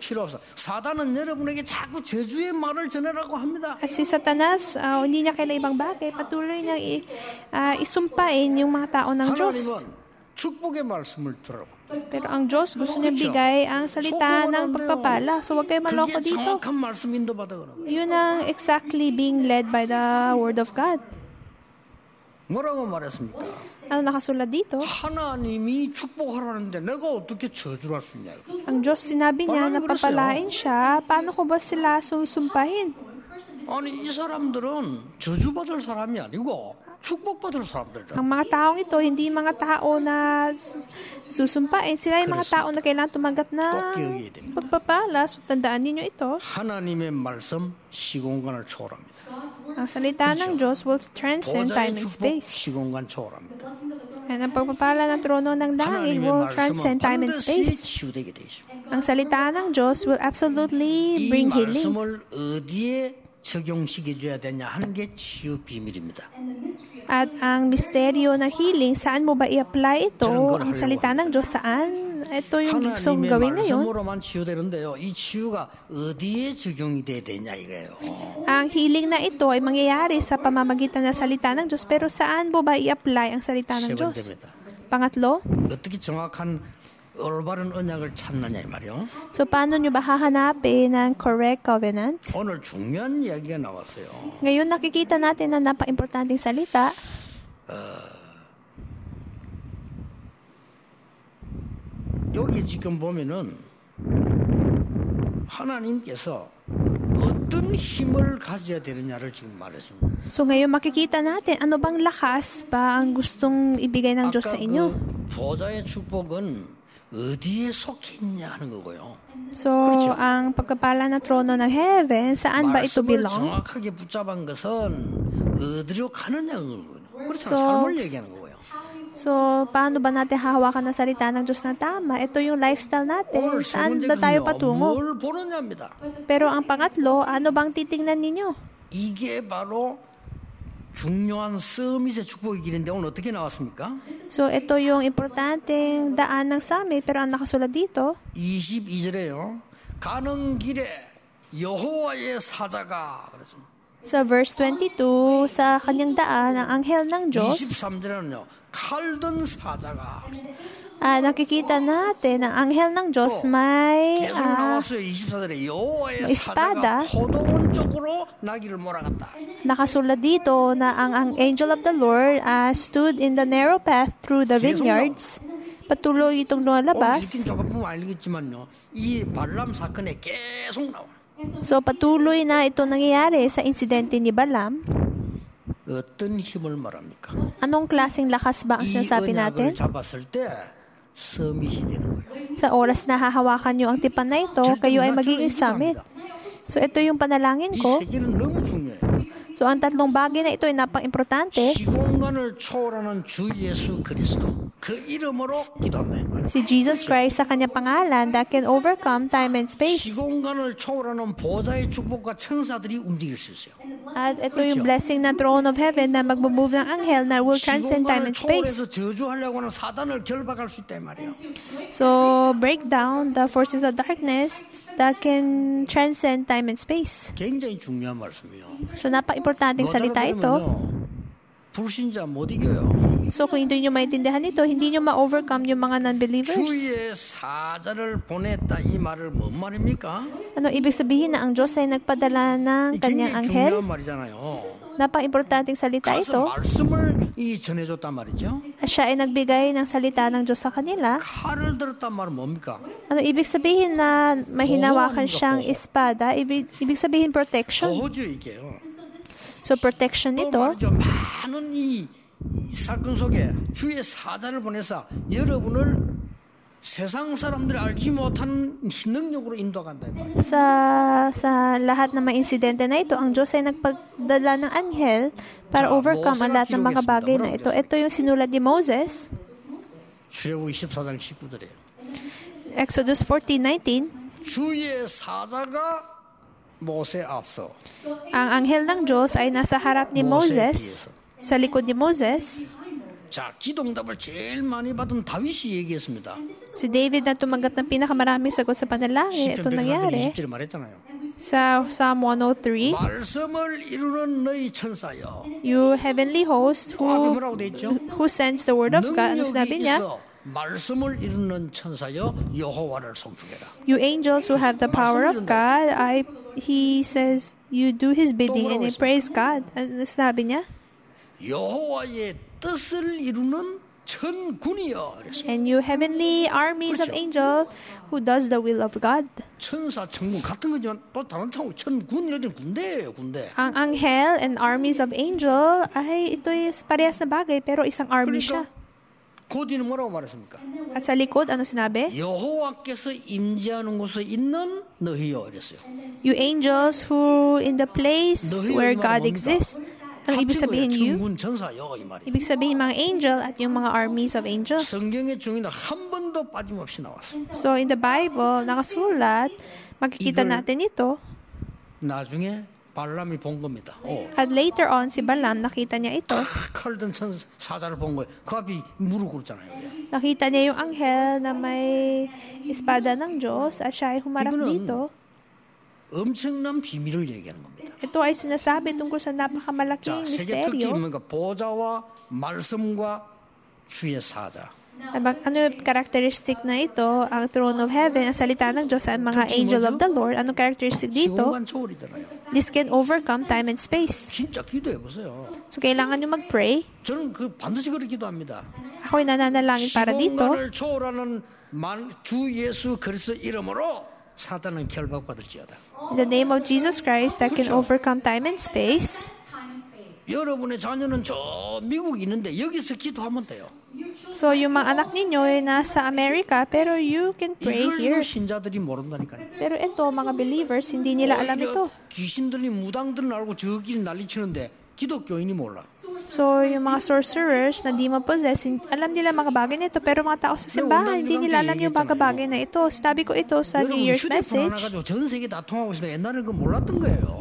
At si Satanas, uh, hindi niya kailangan ibang bagay, patuloy niya i- uh, isumpain yung mga tao ng Diyos. 축복의 말씀을 들으라고. Pero ang Diyos gusto niya bigay ang salita ng pagpapala. So huwag kayo maloko dito. Yun ang exactly being led by the Word of God. 뭐라고 말했습니까? Ano nakasulat dito? 하나님이 축복하라는데 내가 어떻게 저주를 할 수 있냐? Ang Diyos sinabi niya na papalain siya. Paano ko ba sila susumpahin? 아니 이 사람들은 저주받을 사람이 아니고 축복받을 사람들이죠. Ang mga taong ito, hindi mga tao na susumpain. Sila yung mga tao na kailangan tumanggap na pagpapala. So, tandaan ninyo ito. 하나님의 말씀 시공간을 초월합니다. Ang salita ng Diyos will transcend time and space. 시공간 초월합니다. And ang pagpapala ng trono ng langit will transcend time and space. Ang salita ng Diyos will absolutely bring healing. 이 말씀을 어디에 적용시켜줘야 되냐 하는 게 치유 비밀입니다. At ang misteryo ng healing, saan mo ba i-apply ito? Ang salita ng Diyos, saan? Ito yung gusto kong gawin ngayon. 말씀으로만 치유되는데요. 이 치유가 어디에 적용이 돼야 되냐 이거예요. Ang healing na ito ay mangyayari sa pamamagitan ng salita ng Diyos. Pero saan mo ba i-apply ang salita ng Diyos? Pangatlo, 어떻게 정확한 올바른 언약을 찾느냐 이 말이요. So paano nyo ba hahanapin ng correct covenant? 오늘 중요한 이야기가 나왔어요. Ngayon nakikita natin na napaka-importanting salita. 어, 여기 지금 보면은 하나님께서 어떤 힘을 가져야 되느냐를 지금 말했습니다. So ngayon makikita natin ano bang lakas ba ang gustong ibigay ng Diyos sa inyo. 그 보좌의 축복은 어디에 속해 있냐 하는 거고요. So, 그렇죠? ang pagkapala ng trono ng heaven, saan ba ito belong? 정확하게 붙잡은 것은 어디로 가느냐 그렇죠. So, 삶을 얘기하는 거고요. So, paano ba natin hahawakan ng salita ng Diyos na tama? Ito yung lifestyle natin. Saan ba tayo patungo? 뭘 보느냐입니다. Pero ang pangatlo, ano bang titingnan ninyo? 이게 바로 중요한 서밋의 축복의 길인데 오늘 어떻게 나왔습니까? So, ito yung importanteng daan ng summit. Pero ang nakasulat dito, 이십이 절에요. 가는 길에 여호와의 사자가 그랬습니다. sa verse twenty-two, sa kanyang daan, ang anghel ng Diyos. 이십삼 절에는요. 칼든 사자가 Ah, nakikita natin ang anghel ng Diyos may 계속 ah, 나왔어요. 이십사 절에 여호와의 espada. 사자가 포도원 쪽으로 나귀를 몰아갔다. nakasulat dito na ang, ang angel of the Lord ah, stood in the narrow path through the vineyards. Patuloy itong 오늘 lumalabas. 읽긴 조금 보면 알겠지만요. 이 발람 사건에 계속 나와. So patuloy na ito nangyayari sa insidente ni Balaam. 어떤 힘을 말합니까? Anong klaseng lakas ba ang 이 sinasabi natin? 언약을 잡았을 때 서밋이 되는 거예요. Sa oras na hahawakan nyo ang tipan na ito, kayo ay magiging summit. So ito yung panalangin 이 ko. 세 개는 너무 중요해요. So ang tatlong bagay na ito ay napang-importante. 시공간을 초월하는 주 예수 그리스도 그 이름으로 기도한다. Si Jesus Christ sa kanyang pangalan that can overcome time and space. 시공간을 초월하는 보좌의 축복과 천사들이 움직일 수 있어요. At ito yung blessing ng throne of heaven na magmamove ng anghel na will transcend time and 시공간을 space. 초월해서 저주하려고 하는 사단을 결박할 수 있다 이 말이에요. So break down the forces of darkness that can transcend time and space. 굉장히 중요한 말씀이에요. So napaka-importanting salita ito. 불신자 못 이겨요. So kung hindi nyo maintindihan ito, hindi nyo ma-overcome yung mga non-believers. 주의 사자를 보냈다 이 말을 뭔 말입니까? Ano ibig sabihin na ang Diyos ay nagpadala ng 이 kanyang 굉장히 anghel? 중요한 말이잖아요. Napaka-importanting salita 가서 ito. 말씀을 이 전해줬단 말이죠. At siya ay nagbigay ng salita ng Diyos sa kanila. 칼을 들었단 말은 뭡니까? Ano ibig sabihin na mahinawakan siyang espada? Ibig, ibig sabihin protection. 보호죠 이게요. So protection 또 ito. 말이죠. 많은 이, 이 사건 속에 주의 사자를 보내서 여러분을 세상 사람들이 알지 못하는 능력으로 인도간다. Sa sa lahat ng mga insidente na ito, ang Diyos ay nagpagdala ng anghel para overcome ang lahat ng mga bagay na ito. Ito yung sinulat ni Moses. 출애굽 이십사 장 십구 절에 Exodus fourteen nineteen. 주의 사자가 모세 앞서 Ang anghel ng Diyos ay nasa harap ni Moses, sa likod ni Moses. 자, 기도응답을 제일 많이 받은 다윗이 얘기했습니다. Si David na tumanggap ng pinakamaraming sagot sa panalangin. Ito nangyari 이십 절에 말했잖아요. sa Psalm one oh three. 말씀을 이루는 너희 천사여. You heavenly host 그 앞에 who, 뭐라고 돼 있죠? who sends the word of God. Ano 능력이 sinabi niya? 있어 말씀을 이루는 천사여 여호와를 송축해라. You angels who have the power of God, I he says, you do his bidding and you praise God. Ano sinabi niya? 여호와의 뜻을 이루는 천군이여. 그랬어요. And you heavenly armies of angels who does the will of God. 천사, 천군 같은 거지만 또 다른 차원 천군 이럴 땐 군대예요, 군대. Ang anghel and armies of angel ay ito'y parehas na bagay pero isang army siya. 그 뒤는 뭐라고 말했습니까? At sa likod, ano sinabi? 여호와께서 임재하는 곳에 있는 너희여 이랬어요. You angels who in the place where God exists. Ang ibig sabihin you? 천군 천사여 이 말이에요. Ibig sabihin mga angel at yung mga armies of angels. 성경의 중에는 한 번도 빠짐없이 나왔어요. So in the Bible, nakasulat, makikita 이걸- natin ito. 나중에 발람이 본 겁니다. 오. At later on, si Balaam, nakita niya ito. 칼든 천 사자를 본 거예요. 그 앞이 무릎 꿇잖아요. Nakita niya yung anghel na may espada ng Diyos at siya ay humarap 이거는 dito. 엄청난 비밀을 얘기하는 겁니다. Ito ay sinasabi tungkol sa 자, napakamalaking 세계 특징이 misteryo. 뭔가 보좌와 말씀과 주의 사자. Abang, ano yung characteristic na ito? Ang throne of heaven, ang salita ng Diyos, ang mga angel of the Lord. Anong characteristic dito? 시공간 초월이잖아요. This can overcome time and space. 진짜 기도해 보세요. So, kailangan nyo mag-pray. 저는 그 반드시 그렇게 기도합니다. Ako'y nananalangin para dito. 시공간을 초월하는 만, 주 예수 그리스도 이름으로 사단은 결박받을지어다. In the name of Jesus Christ that can overcome time and space. 여러분의 자녀는 저 미국에 있는데 여기서 기도하면 돼요. So, yung mga anak ninyo ay nasa America, pero you can pray 이걸 here. 신자들이 모른다니까요. Pero ito, mga believers, hindi nila alam ito. 귀신들이 무당들은 알고 저끼리 난리치는데 기독교인이 몰라. So, yung mga sorcerers na demon possessed, alam nila mga bagay na ito, pero mga tao sa simbahan, hindi nila alam yung mga bagay na ito. Sabi ko ito sa New 여러분 Year's 휴대폰 하나 message. 가지고 전 세계 다 통하고 있으면 옛날에는 그걸 몰랐던 거예요.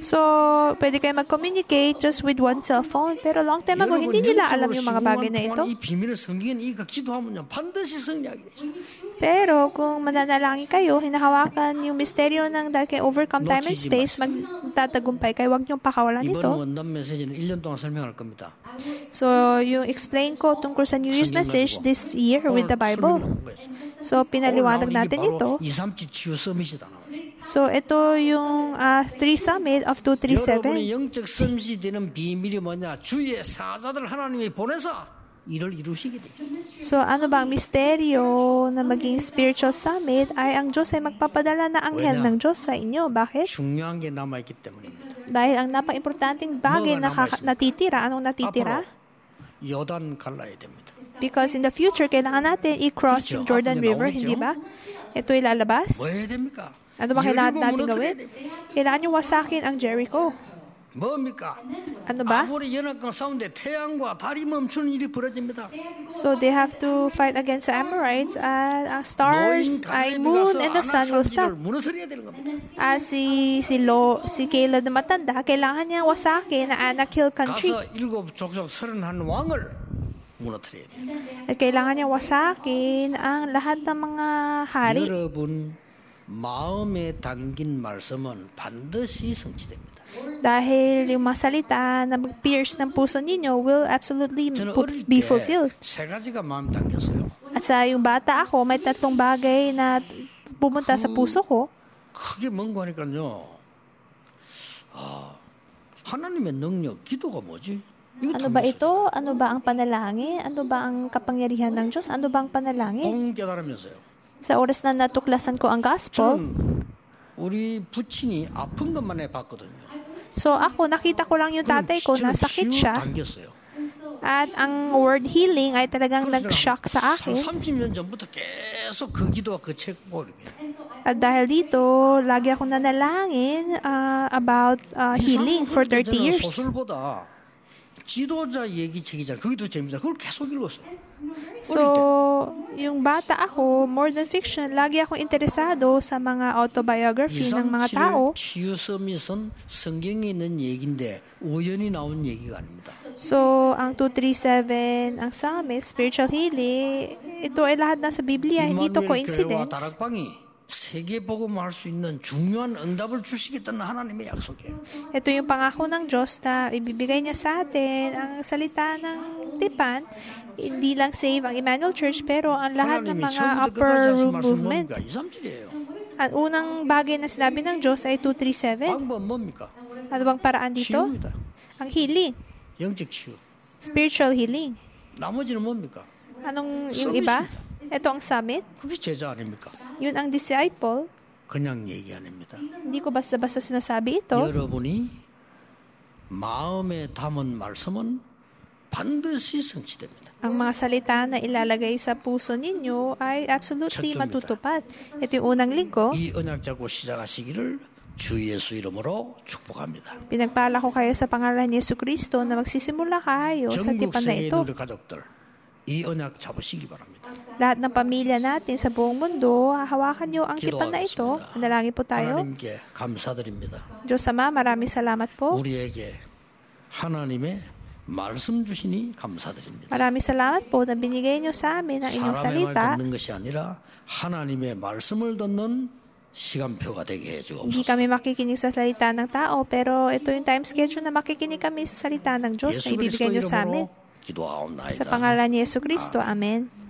So, pwede kayo mag-communicate just with one cell phone. Pero long time ago, hindi nila alam yung mga bagay na ito. 이 비밀을 성경에 이가 기도하면요 반드시 성취하게 되죠. Pero kung mananalangin kayo, hinahawakan yung misteryo ng dahil kayo overcome time and space, magtatagumpay kayo. Huwag niyong pakawalan 이번 ito. 원단 메시지는 일 년 동안 설명할 겁니다. So, yung explain ko tungkol sa New Year's message this year with the Bible. So, pinaliwanag natin ito. 이삼칠 치유 서밋이다. So, ito yung uh, three summit of two thirty-seven. 여러분의 영적 섬시 되는 비밀이 뭐냐? 주의 사자들 하나님이 보내서 일을 이루시게 되죠. So, ano ba ang misteryo na maging spiritual summit ay ang Diyos ay magpapadala na anghel ng Diyos sa inyo. Bakit? 중요한 게 남아있기 때문입니다. Dahil ang napaka-importanting bagay na kaka- natitira, anong natitira? 요단 갈라야 됩니다. Because in the future, kailangan natin i-cross yung Jordan River, hindi ba? Ito ilalabas. 뭐 해야 됩니까? Ano ba kailangan natin gawin? Kailangan nyo wasakin ang Jericho. 뭡니까? Ano ba? 아무리 연합과 싸운데 태양과 달이 멈추는 일이 벌어집니다. So they have to fight against the Amorites at uh, stars, ay moon, and the sun will stop. 무너뜨려야 되는 겁니다. At si si Lo, si Caleb na matanda, kailangan niya wasakin na Anak Hill Country. 가서 일곱 족속 서른한 왕을 무너뜨려야 돼요. At kailangan niya wasakin ang lahat ng mga hari. 여러분 마음에 담긴 말씀은 반드시 성취됩니다. Dahil yung mga salita na mag-pierce ng puso ninyo will absolutely 저는 pu- 어릴 be 때 fulfilled. 세 가지가 마음 담겼어요. At sa yung bata ako, may tatlong bagay na pumunta sa puso ko. 그게 뭔가 하니까요. 아, 하나님의 능력, 기도가 뭐지? 이거 Ano ba ito? Ano ba ang panalangin? Ano ba ang kapangyarihan ng Diyos? Ano ba ang panalangin? 공 깨달으면서요. Sa oras na natuklasan ko ang gospel, 저는 우리 부친이 아픈 것만 해봤거든요. so ako, nakita ko lang yung tatay ko na sakit siya. 당겼어요. At ang word healing ay talagang nag-shock sa akin. 삼십 년 전부터 계속 그 기도와 그 책 보고 At dahil dito, lagi akong nanalangin uh, about uh, healing for thirty years. 소설보다 지도자 얘기책이잖아요. 그게 더 재밌다. 그걸 계속 읽었어요. So, yung bata ako, more than fiction, lagi akong interesado sa mga autobiography ng mga tao. 치유 서밋은 성경에 있는 얘기인데 우연히 나온 얘기가 아닙니다. So, ang two thirty-seven, ang summit, spiritual healing, ito ay lahat nasa Biblia, hindi ito coincidence. 다락방이 세계 복음을 할 수 있는 중요한 응답을 주시겠다는 하나님의 약속이에요. Ito yung pangako ng Diyos na ibibigay niya sa atin ang salita ng tipan, hindi lang save ang Emmanuel Church, pero ang lahat ng mga upper room movement. Ang unang bagay na sinabi ng Diyos ay two thirty-seven. 방법 뭡니까? Ano bang paraan dito? 치유입니다. Ang healing. 영적 치유. Spiritual healing. 나머지는 뭡니까? Anong yung iba? Ito ang summit. 그게 제자 아닙니까? Yun ang disciple. 그냥 얘기 아닙니다. Hindi ko basta-basta sinasabi ito. 여러분이 마음에 담은 말씀은 반드시 성취됩니다. Ang mga salita na ilalagay sa puso ninyo ay absolutely 첫째입니다. matutupad. Ito yung unang linggo. 이 언약 잡고 시작하시기를 주 예수 이름으로 축복합니다. Pinagpala ko kayo sa pangalan ni Yesu Cristo na magsisimula kayo sa 전국 tipan na 세계에 ito. 있는 우리 가족들 이 언약 잡으시기 바랍니다. Lahat ng pamilya natin sa buong mundo, hawakan niyo ang tipan na ito. 기도하겠습니다. Manalangin po tayo. 하나님께 감사드립니다. Diyos Ama, maraming salamat po. 우리에게 하나님의 말씀 주시니 감사드립니다. Maraming salamat po na binigay niyo sa amin ang inyong 사람의 말 salita. 듣는 것이 아니라 하나님의 말씀을 듣는 시간표가 되게 Hindi 해주옵소서. kami makikinig sa salita ng tao, pero ito yung time schedule na makikinig kami sa salita ng Diyos na 예수 ibibigay 그리스도 niyo sa amin. 이름으로 기도하옵나이다. Sa pangalan ni Yesu Cristo. Amen.